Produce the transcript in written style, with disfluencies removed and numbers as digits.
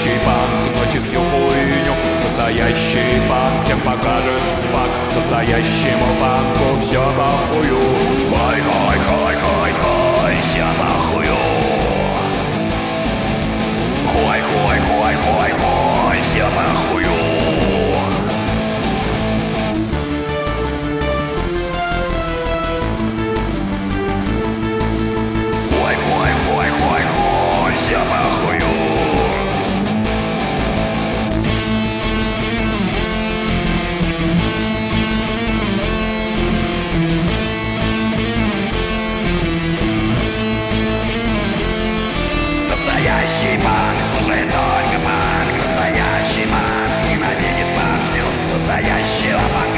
Настоящий панк носит всю хуйню. Настоящий панк всем покажет факт. Настоящему панку все похую. Хай, хай, хай, хай, хай, все похую. Хай, хай, хай, хай, хай, все похую. Хай, хай, хай, хай, хай, все похую. Настоящий панк слушает только панк. Настоящий панк ненавидит панк, ждет настоящего панка.